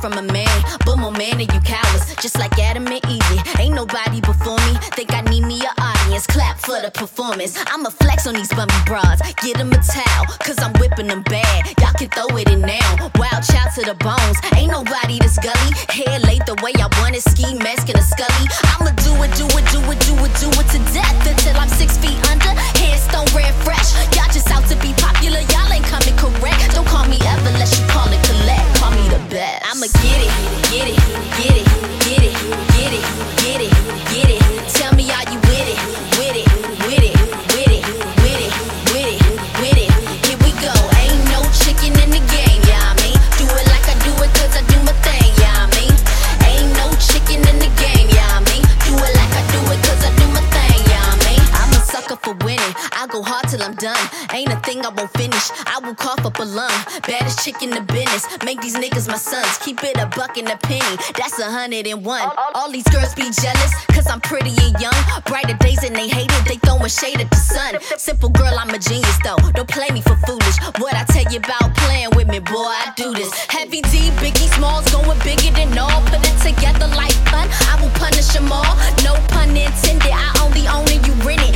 from a man, but more man than you cowards. Just like Adam and Eve, ain't nobody before me. Think I need me an audience, clap for the performance. I'ma flex on these bummy broads, get them a towel, cause I'm whipping them bad. Y'all can throw it in now, wild child to the bones. Ain't nobody this gully, hair laid the way I want it, ski mask and a scully. I'ma do it to death until I'm 6 feet under. Headstone red fresh, y'all just out to be popular, y'all ain't coming correct. Don't call me ever unless you call it collect. Call me the best. I'ma get it, get it, get it, get it, get it, get it, get it. Tell me are you with it, with it, with it, with it, with it, with it, with it. Here we go. Ain't no chicken in the game, yeah I mean. Do it like I do it cause I do my thing, yeah I mean. Ain't no chicken in the game, yeah I mean. Do it like I do it cause I do my thing, yeah I mean. I'm a sucker for winning, I go hard till I'm done. Ain't a thing I won't finish, I will cough up a lung. Baddest chick in the business, make these niggas my sons. Keep it a buck and a penny, that's 101. All these girls be jealous, cause I'm pretty and young. Brighter days and they hate it, they throwing shade at the sun. Simple girl, I'm a genius though, don't play me for foolish. What I tell you about playing with me, boy, I do this. Heavy D, Biggie Smalls, going bigger than all. Put it together like fun, I will punish them all. No pun intended, I only own it, you rent it.